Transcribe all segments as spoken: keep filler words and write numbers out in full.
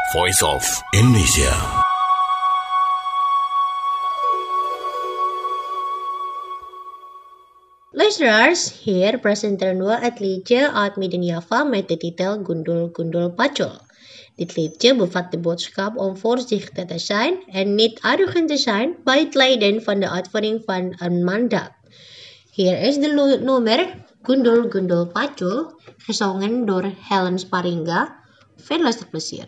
Voice of Indonesia. Listeners, hier presenter dua het liedje uit Midden-Java met de titel Gundul Gundul Pacul. Dit liedje bevat de boodschap om voorzichtig te zijn en niet arrogant te zijn bij het leiden van de uitvoering van een mandaat. Hier is de nummer Gundul Gundul Pacul, gezongen door Helen Sparinga. Veel luisterplezier.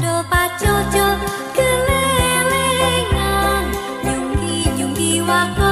Wako